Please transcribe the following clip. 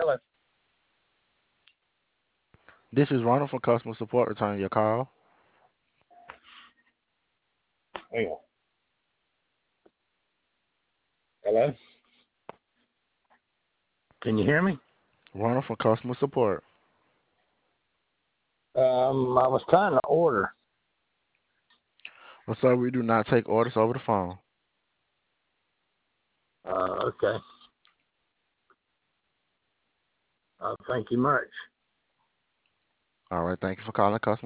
This is Ronald from customer support returning your call. Hang on. Hello? Can you hear me? Ronald from customer support. I was trying to order. Well, sir, we do not take orders over the phone. Okay. Thank you much. All right, thank you for calling customer